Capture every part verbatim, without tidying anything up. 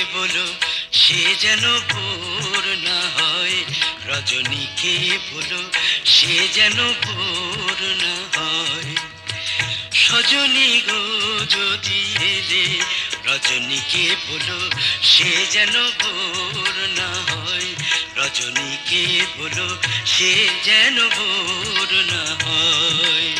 বলো সে যেন ভোর না হয়, রজনীকে বলো সে যেন ভোর না হয়। সজনী গো যদি এলে রজনীকে বলো সে যেন ভোর না হয়, রজনীকে বলো সে যেন ভোর না হয়।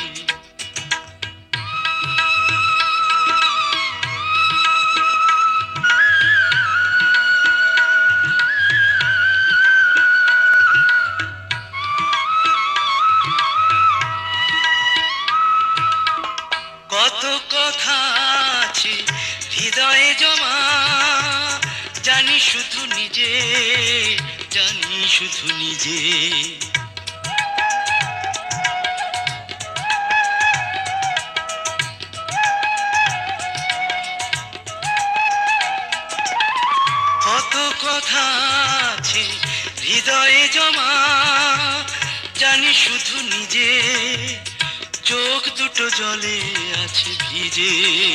কত কথা আছে হৃদয়ে জমা, জানি শুধু নিজে, জানি শুধু নিজে। কত কথা আছে হৃদয়ে জমা, জানি শুধু নিজে, চোখ দুটো জলে আছে ভিজে।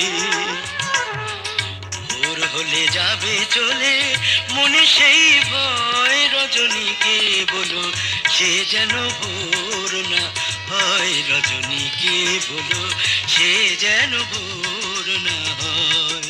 ভোর হলে যাবে চলে মনে সেই ভয়, রজনীকে বলো সে যেন ভোর না হয়, রজনীকে বলো সে যেন ভোর না হয়।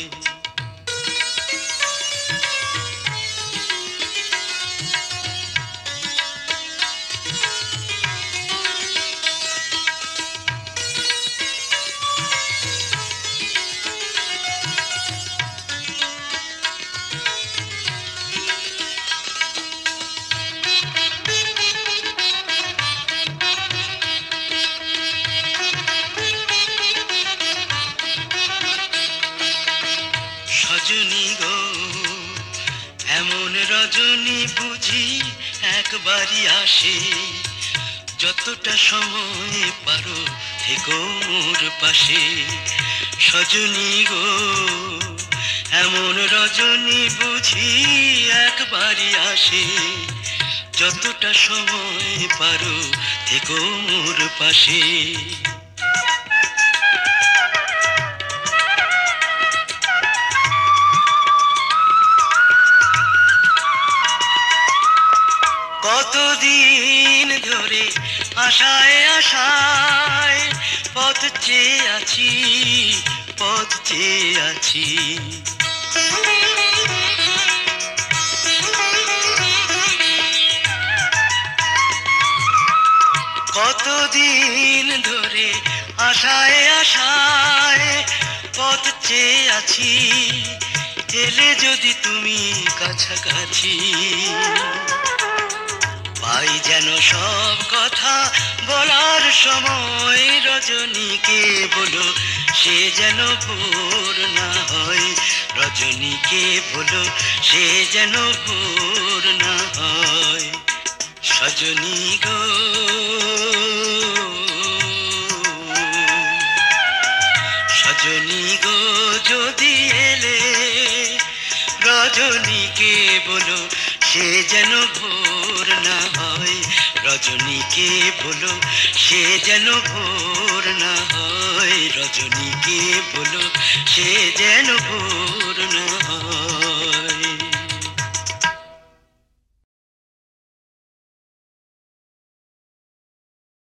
সজনী গো এমন রজনী বুঝি একবারই আসে, যতটা সময় পারো থেকো মোর পাশে। সজনী গো এমন রজনী বুঝি একবারই আসে, যতটা সময় পারো থেকো মোর পাশে। কতদিন ধরে আশায় আশায় পথ চেয়ে আছি, পথ চেয়ে আছি। কতদিন ধরে আশায় আশায় পথ চেয়ে আছি, এলে যদি তুমি কাছাকাছি, পাই যেন সব কথা বলার সময়, রজনীকে বলো সে যেন ভোর না হয়, রজনীকে বলো সে যেন ভোর না হয়। সজনী গো সজনী গো যদি এলে রজনীকে বলো সে যেন ভোর না হয়, রজনীকে বলো সে যেন ভোর না হয়, রজনীকে বলো সে যেন ভোর না হয়।